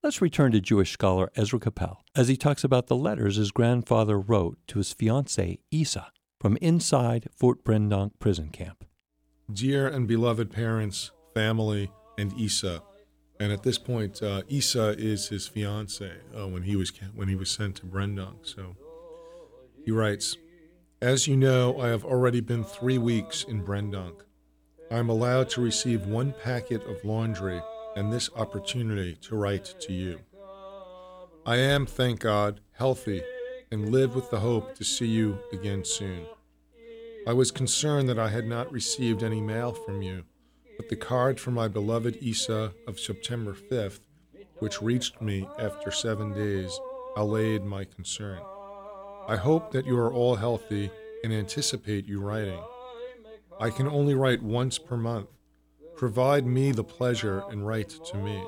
Let's return to Jewish scholar Ezra Capel as he talks about the letters his grandfather wrote to his fiancée, Isa, from inside Fort Brendonk prison camp. Dear and beloved parents, family, and Isa. And at this point, Isa is his fiancée when he was sent to Brendonk. So he writes, as you know, I have already been 3 weeks in Brendonk. I am allowed to receive 1 packet of laundry and this opportunity to write to you. I am, thank God, healthy and live with the hope to see you again soon. I was concerned that I had not received any mail from you, but the card from my beloved Isa of September 5th, which reached me after 7 days, allayed my concern. I hope that you are all healthy and anticipate you writing. I can only write once per month. Provide me the pleasure and write to me.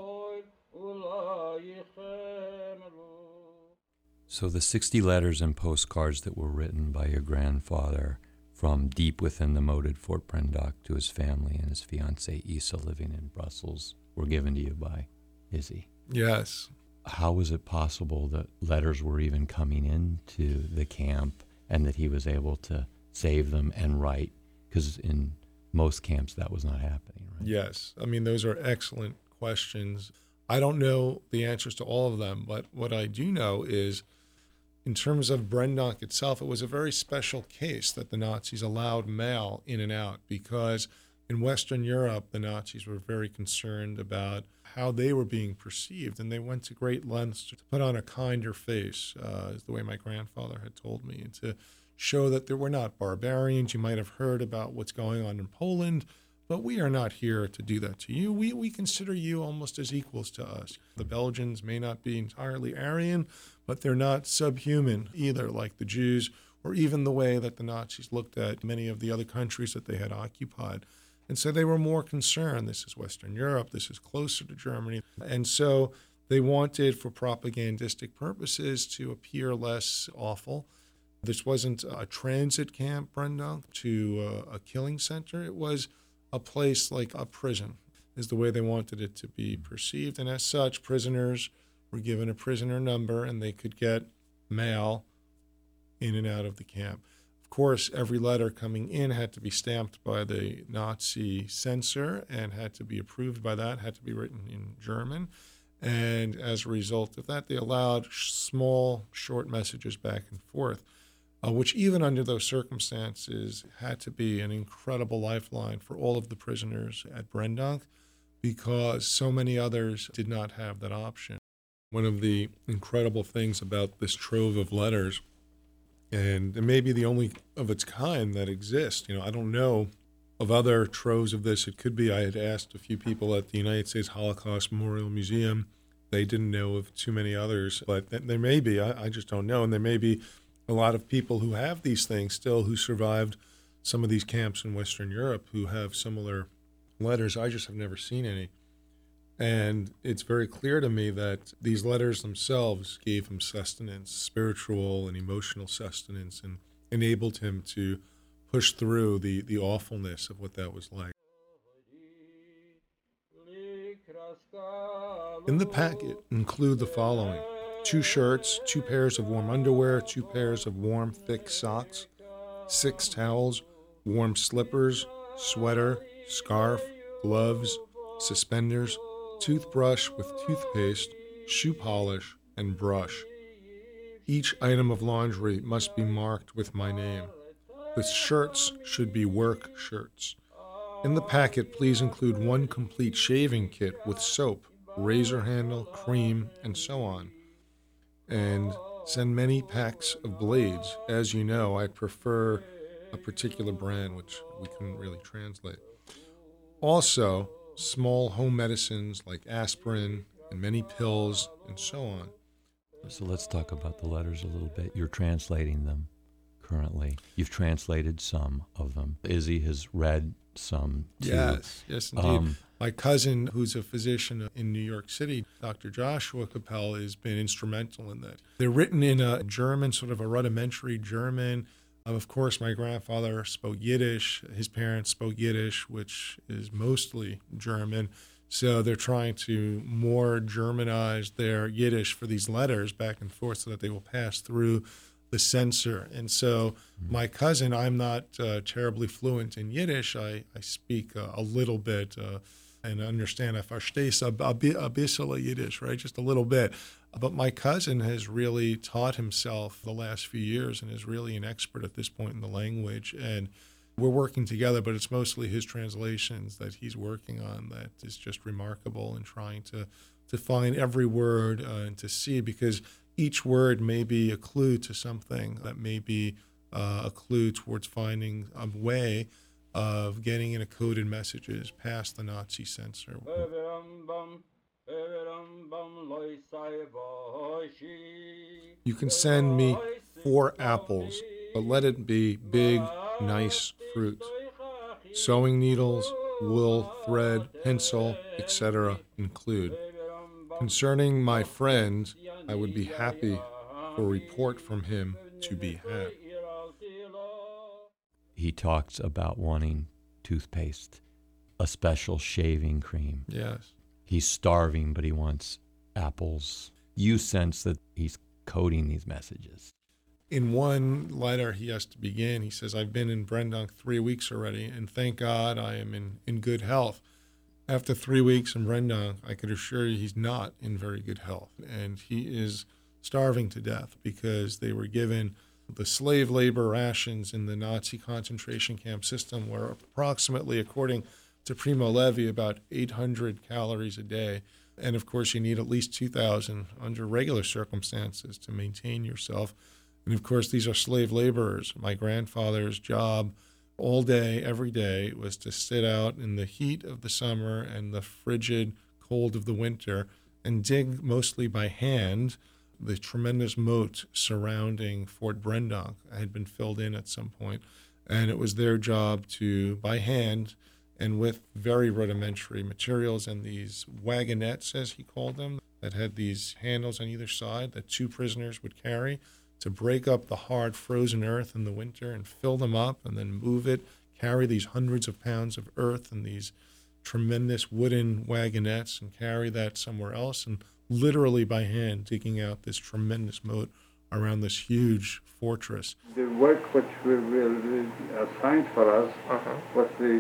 So the 60 letters and postcards that were written by your grandfather from deep within the moated Fort Brendonk to his family and his fiancée Isa living in Brussels were given to you by Izzy. Yes. How was it possible that letters were even coming into the camp and that he was able to save them and write? Because in most camps that was not happening, right? Yes. I mean, those are excellent questions. I don't know the answers to all of them, but what I do know is in terms of Brendonk itself, it was a very special case that the Nazis allowed mail in and out because in Western Europe, the Nazis were very concerned about how they were being perceived, and they went to great lengths to put on a kinder face, is the way my grandfather had told me, and to show that we're not barbarians. You might have heard about what's going on in Poland, but we are not here to do that to you. We consider you almost as equals to us. The Belgians may not be entirely Aryan, but they're not subhuman either, like the Jews, or even the way that the Nazis looked at many of the other countries that they had occupied. And so they were more concerned. This is Western Europe. This is closer to Germany. And so they wanted, for propagandistic purposes, to appear less awful. This wasn't a transit camp, Brendonk, to a killing center. It was a place like a prison, is the way they wanted it to be perceived. And as such, prisoners were given a prisoner number, and they could get mail in and out of the camp. Of course, every letter coming in had to be stamped by the Nazi censor and had to be approved by that, had to be written in German. And as a result of that, they allowed small, short messages back and forth, which even under those circumstances had to be an incredible lifeline for all of the prisoners at Brendonk because so many others did not have that option. One of the incredible things about this trove of letters, and it may be the only of its kind that exists. I don't know of other troves of this. It could be. I had asked a few people at the United States Holocaust Memorial Museum. They didn't know of too many others, but there may be. I just don't know. And there may be a lot of people who have these things still who survived some of these camps in Western Europe who have similar letters. I just have never seen any. And it's very clear to me that these letters themselves gave him sustenance, spiritual and emotional sustenance, and enabled him to push through the awfulness of what that was like. In the packet include the following: 2 shirts, 2 pairs of warm underwear, 2 pairs of warm, thick socks, 6 towels, warm slippers, sweater, scarf, gloves, suspenders, toothbrush with toothpaste, shoe polish, and brush. Each item of laundry must be marked with my name. The shirts should be work shirts. In the packet, please include 1 complete shaving kit with soap, razor handle, cream, and so on. And send many packs of blades. As you know, I prefer a particular brand, which we couldn't really translate. Also, small home medicines like aspirin and many pills and so on. So let's talk about the letters a little bit. You're translating them currently. You've translated some of them. Izzy has read some too. Yes, indeed. My cousin, who's a physician in New York City, Dr. Joshua Capel, has been instrumental in that. They're written in a German, sort of a rudimentary German. Of course, my grandfather spoke Yiddish. His parents spoke Yiddish, which is mostly German. So they're trying to more Germanize their Yiddish for these letters back and forth so that they will pass through the censor. And so my cousin, I'm not terribly fluent in Yiddish. I speak a little bit and understand. I verstehe a bisschen Yiddish, right? Just a little bit. But my cousin has really taught himself the last few years and is really an expert at this point in the language. And we're working together, but it's mostly his translations that he's working on that is just remarkable, and trying to find every word and to see, because each word may be a clue to something that may be a clue towards finding a way of getting encoded messages past the Nazi censor. You can send me 4 apples, but let it be big, nice fruit. Sewing needles, wool, thread, pencil, etc. include. Concerning my friend, I would be happy for a report from him to be had. He talks about wanting toothpaste, a special shaving cream. Yes. He's starving, but he wants apples. You sense that he's coding these messages. In one letter he has to begin, he says, I've been in Brendonk 3 weeks already, and thank God I am in good health. After 3 weeks in Brendonk, I could assure you he's not in very good health, and he is starving to death because they were given the slave labor rations in the Nazi concentration camp system, were approximately, according to Primo Levi, about 800 calories a day. And of course, you need at least 2,000 under regular circumstances to maintain yourself. And of course, these are slave laborers. My grandfather's job all day, every day, was to sit out in the heat of the summer and the frigid cold of the winter and dig, mostly by hand, the tremendous moat surrounding Fort Brendonk. Had been filled in at some point. And it was their job to, by hand, and with very rudimentary materials and these wagonettes, as he called them, that had these handles on either side that 2 prisoners would carry, to break up the hard frozen earth in the winter and fill them up and then move it, carry these hundreds of pounds of earth in these tremendous wooden wagonettes and carry that somewhere else, and literally by hand digging out this tremendous moat around this huge fortress. The work which will assigned for us was the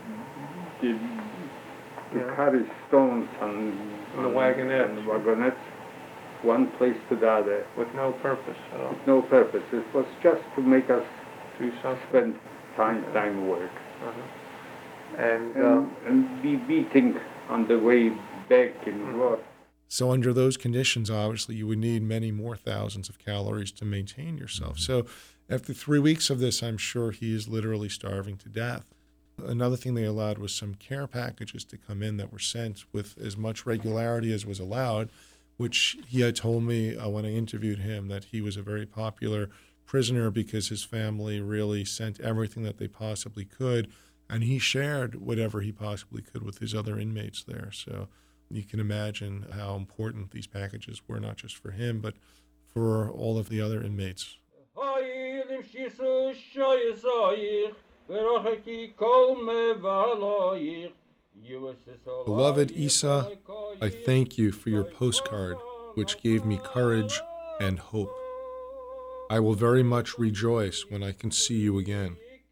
carry stones and the wagonettes. One place to the other. With no purpose at all. With no purpose. It was just to make us Do something. spend time work. And be beating on the way back in work. So under those conditions, obviously, you would need many more thousands of calories to maintain yourself. So after 3 weeks of this, I'm sure he is literally starving to death. Another thing they allowed was some care packages to come in that were sent with as much regularity as was allowed, which he had told me when I interviewed him that he was a very popular prisoner because his family really sent everything that they possibly could, and he shared whatever he possibly could with his other inmates there. So you can imagine how important these packages were, not just for him, but for all of the other inmates. Beloved Isa, I thank you for your postcard, which gave me courage and hope. I will very much rejoice when I can see you again.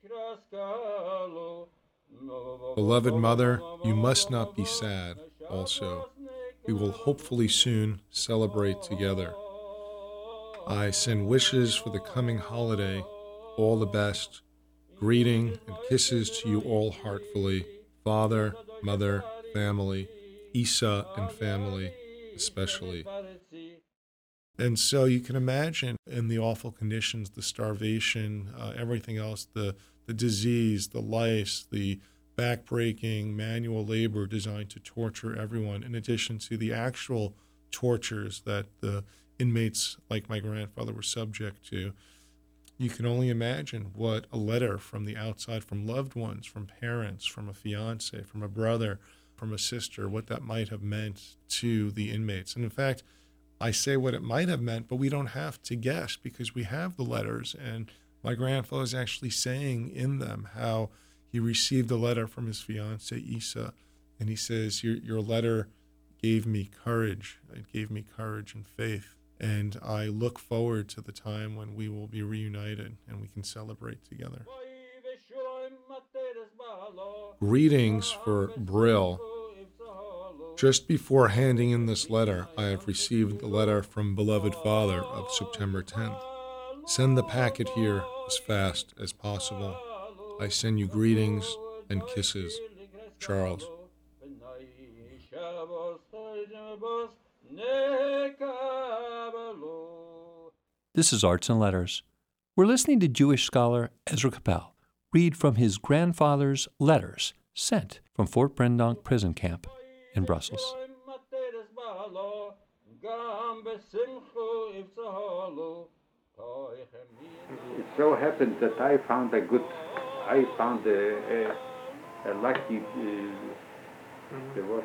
Beloved mother, you must not be sad also. We will hopefully soon celebrate together. I send wishes for the coming holiday, all the best, greeting and kisses to you all heartfully, father, mother, family, Isa and family especially. And so you can imagine in the awful conditions, the starvation, everything else, the disease, the lice, the backbreaking manual labor designed to torture everyone, in addition to the actual tortures that the inmates like my grandfather were subject to. You can only imagine what a letter from the outside, from loved ones, from parents, from a fiance, from a brother, from a sister, what that might have meant to the inmates. And in fact, I say what it might have meant, but we don't have to guess because we have the letters. And my grandfather is actually saying in them how he received a letter from his fiancée, Isa, And he says, your letter gave me courage. It gave me courage and faith. And I look forward to the time when we will be reunited and we can celebrate together. Greetings for Brill. Just before handing in this letter, I have received the letter from beloved father of September 10th. Send the packet here as fast as possible. I send you greetings and kisses. Charles. This is Arts and Letters. We're listening to Jewish scholar Ezra Capel read from his grandfather's letters sent from Fort Brendonk prison camp in Brussels. It so happened that I found a lucky. There was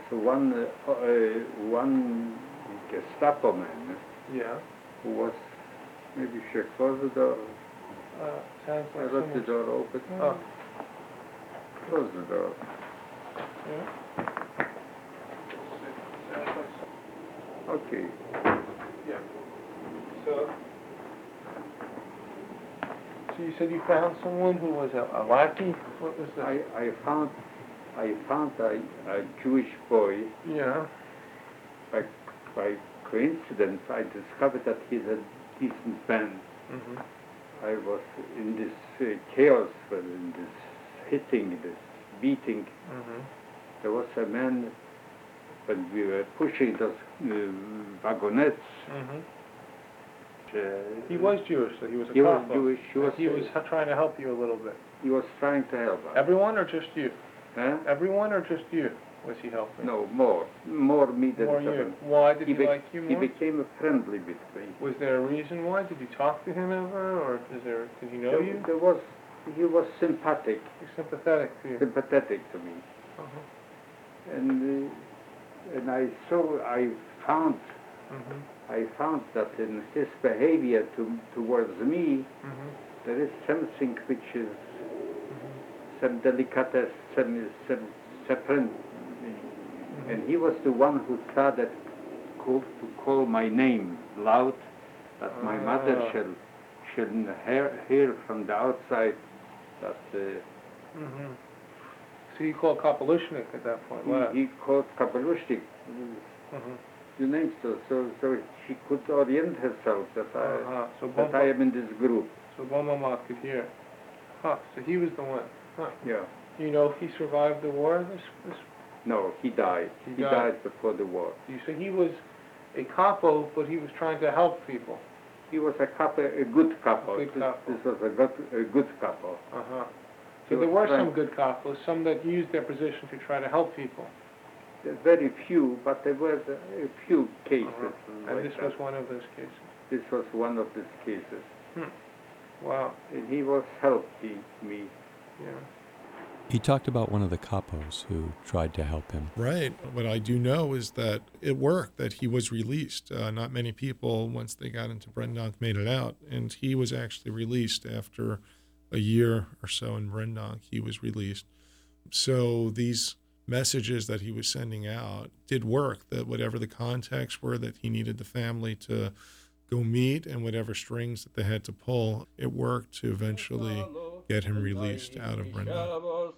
one Gestapo man. Yeah. Who was maybe she closed the door. Sounds I like left the door open. Oh. Close the door. Yeah. Okay. Yeah. So you said you found someone who was a lackey? What was that? I found a Jewish boy. Yeah. By coincidence, I discovered that he's a decent man. Mm-hmm. I was in this chaos, in this hitting, this beating. Mm-hmm. There was a man, when we were pushing those wagonettes. Mm-hmm. He was Jewish, so he was a He was Catholic. Jewish. He was trying to help you a little bit. He was trying to help us. Everyone or just you? Huh? Everyone or just you was he helping? No, more me than More someone. you. Why did he like you He more? became friendly with me. Was there a reason why? Did you talk to him ever, or did he know you? He was sympathetic. He's sympathetic to you. Sympathetic to me. Uh-huh. And I found that in his behavior towards me, there is something which is some delicatesse, some friend. And he was the one who started to call my name loud, that my mother shouldn't hear from the outside that. So you called Kapelushnik at that point. He called Kapelushnik. The name, so she could orient herself that I am in this group. So Bomama could hear. Huh. So he was the one. Huh. Yeah. You know if he survived the war? This No, he died. He died before the war. You say he was a capo, but he was trying to help people. He was a good capo. Good capo. This was a good capo. Uh-huh. So there were some good capos, some that used their position to try to help people. Very few, but there were a few cases. And this was one of those cases. This was one of these cases. Wow. And he was helping me. Yeah. He talked about one of the capos who tried to help him. Right. What I do know is that it worked, that he was released. Not many people, once they got into Brendonk, made it out. And he was actually released after a year or so in Brendonk. He was released. So these messages that he was sending out did work, that whatever the context were that he needed the family to go meet and whatever strings that they had to pull, it worked to eventually get him released out of Brendonk.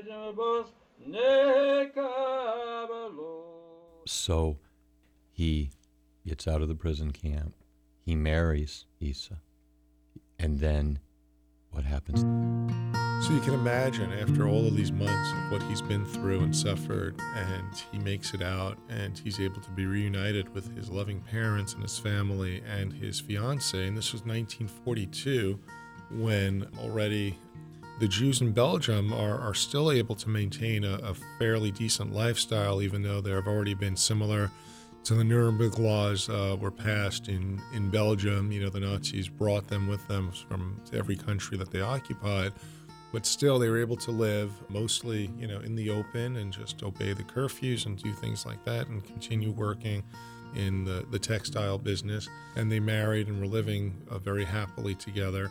So he gets out of the prison camp, he marries Isa, and then what happens? So you can imagine, after all of these months of what he's been through and suffered, and he makes it out, and he's able to be reunited with his loving parents and his family and his fiancée. And this was 1942, when already the Jews in Belgium are still able to maintain a fairly decent lifestyle, even though there have already been similar to the Nuremberg laws were passed in Belgium. You know, the Nazis brought them with them from every country that they occupied. But still, they were able to live mostly, you know, in the open and just obey the curfews and do things like that and continue working in the textile business. And they married and were living very happily together.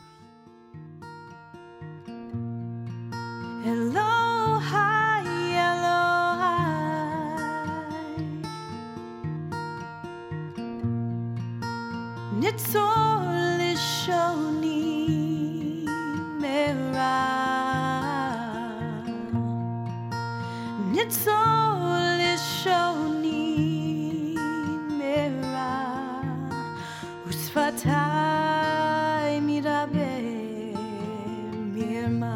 Aloha, aloha. Nitzol Lishoni Mera Nitzol Lishoni Mera Usfatai Mirabe Mirma.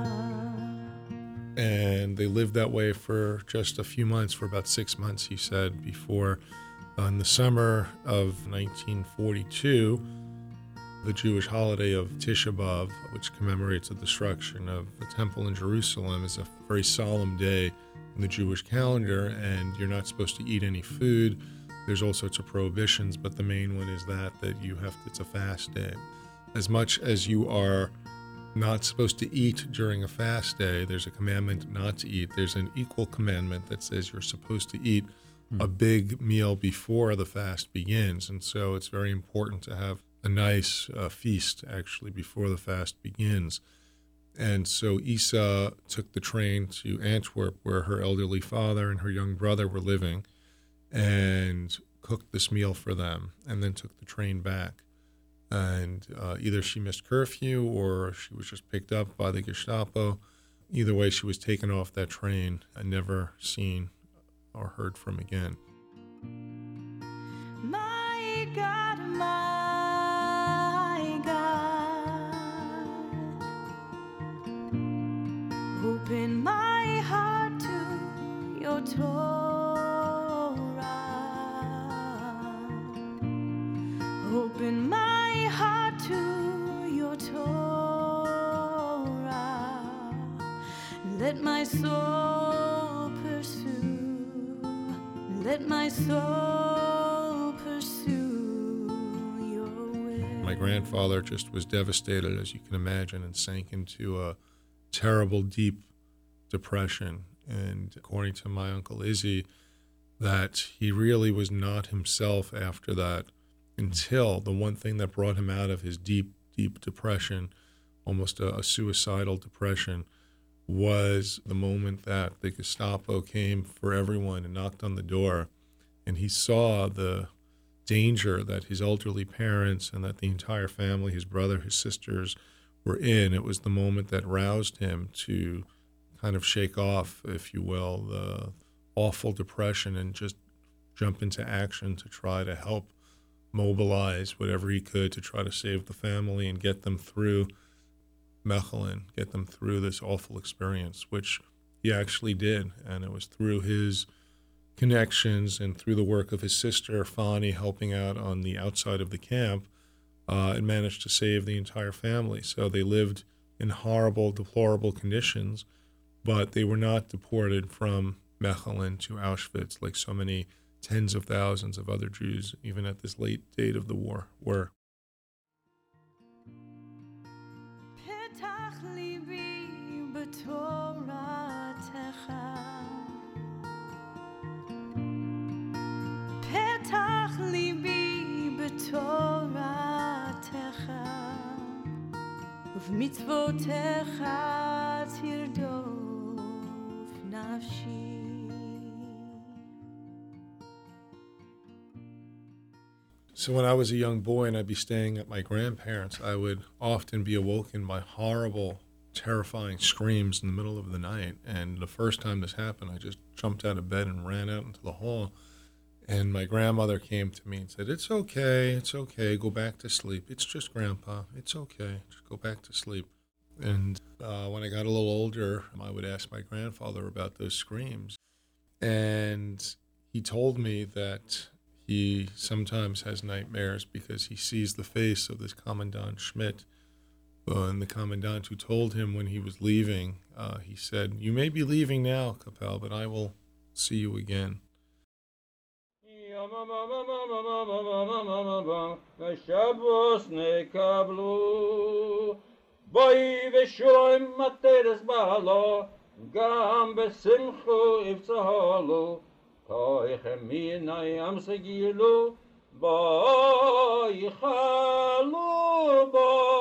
And they lived that way for just a few months, for about 6 months, he said, before in the summer of 1942, the Jewish holiday of Tisha B'Av, which commemorates the destruction of the temple in Jerusalem, is a very solemn day in the Jewish calendar, and you're not supposed to eat any food. There's all sorts of prohibitions, but the main one is that you have, it's a fast day. As much as you are not supposed to eat during a fast day, there's a commandment not to eat. There's an equal commandment that says you're supposed to eat a big meal before the fast begins. And so it's very important to have a nice feast actually before the fast begins. And so Isa took the train to Antwerp, where her elderly father and her young brother were living, and cooked this meal for them, and then took the train back. And either she missed curfew or she was just picked up by the Gestapo. Either way, she was taken off that train and never seen or heard from again. My God, open my heart to your Torah. Open my heart to your Torah. Let my soul pursue. Let my soul pursue your will. My grandfather just was devastated, as you can imagine, and sank into a terrible, deep depression. And according to my Uncle Izzy, that he really was not himself after that, until the one thing that brought him out of his deep, deep depression, almost a suicidal depression, was the moment that the Gestapo came for everyone and knocked on the door, and he saw the danger that his elderly parents and that the entire family, his brother, his sisters, were in. It was the moment that roused him to kind of shake off, if you will, the awful depression and just jump into action to try to help mobilize whatever he could to try to save the family and get them through Mechelen, get them through this awful experience, which he actually did. And it was through his connections and through the work of his sister, Fani, helping out on the outside of the camp, it managed to save the entire family. So they lived in horrible, deplorable conditions, but they were not deported from Mechelen to Auschwitz like so many tens of thousands of other Jews, even at this late date of the war, were. ובמצוותיך תרדוף נפשי. So when I was a young boy and I'd be staying at my grandparents', I would often be awoken by horrible, terrifying screams in the middle of the night. And the first time this happened, I just jumped out of bed and ran out into the hall. And my grandmother came to me and said, it's okay, go back to sleep. It's just Grandpa, it's okay, just go back to sleep. And when I got a little older, I would ask my grandfather about those screams. And he told me that he sometimes has nightmares because he sees the face of this Commandant Schmidt. And the Commandant who told him when he was leaving, he said, you may be leaving now, Kapel, but I will see you again. ושבוס נקבלו בואי ושולם מטרס בעלו גם בשמחו יבצעלו כויכם מיני אמסגילו בואי חלו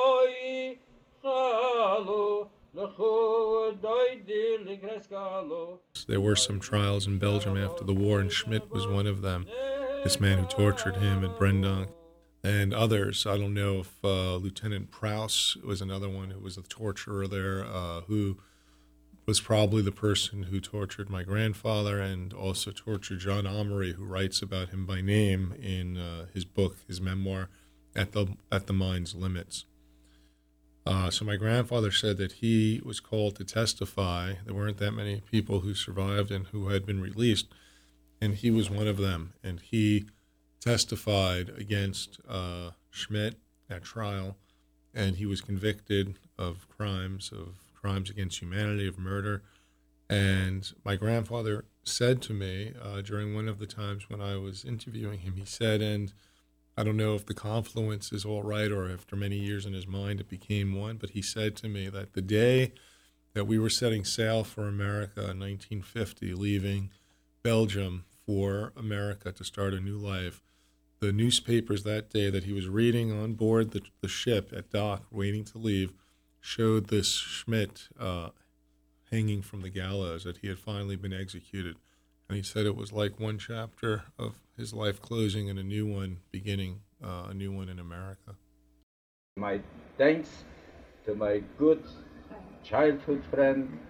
There were some trials in Belgium after the war, and Schmidt was one of them. This man who tortured him at Brendonk. and others. I don't know if Lieutenant Prowse was another one who was a torturer there, who was probably the person who tortured my grandfather and also tortured John Amory, who writes about him by name in his book, his memoir, At the Mind's Limits. So my grandfather said that he was called to testify. There weren't that many people who survived and who had been released, and he was one of them. And he testified against Schmidt at trial, and he was convicted of crimes against humanity, of murder. And my grandfather said to me during one of the times when I was interviewing him, he said, and I don't know if the confluence is all right or after many years in his mind it became one, but he said to me that the day that we were setting sail for America in 1950, leaving Belgium for America to start a new life, the newspapers that day that he was reading on board the ship at dock, waiting to leave, showed this Schmidt hanging from the gallows, that he had finally been executed. And he said it was like one chapter of his life closing and a new one beginning, a new one in America. My thanks to my good childhood friend,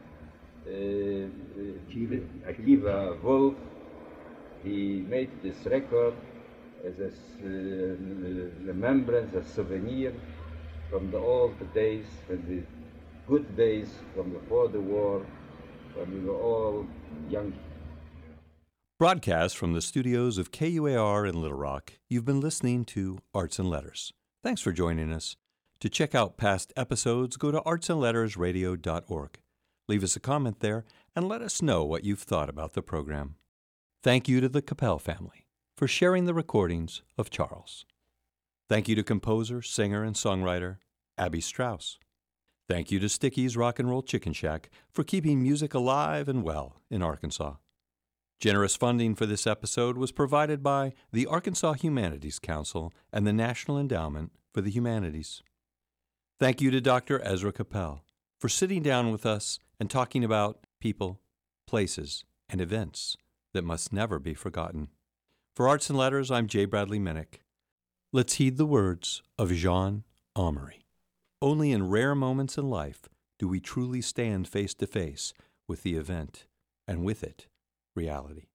Akiva Wolf. He made this record as a remembrance, a souvenir from the old days, from the good days from before the war, when we were all young. Broadcast from the studios of KUAR in Little Rock, you've been listening to Arts and Letters. Thanks for joining us. To check out past episodes, go to artsandlettersradio.org. Leave us a comment there and let us know what you've thought about the program. Thank you to the Capel family for sharing the recordings of Charles. Thank you to composer, singer, and songwriter Abby Strauss. Thank you to Sticky's Rock and Roll Chicken Shack for keeping music alive and well in Arkansas. Generous funding for this episode was provided by the Arkansas Humanities Council and the National Endowment for the Humanities. Thank you to Dr. Ezra Capel for sitting down with us and talking about people, places, and events that must never be forgotten. For Arts and Letters, I'm J. Bradley Minnick. Let's heed the words of Jean Amory. Only in rare moments in life do we truly stand face to face with the event, and with it, reality.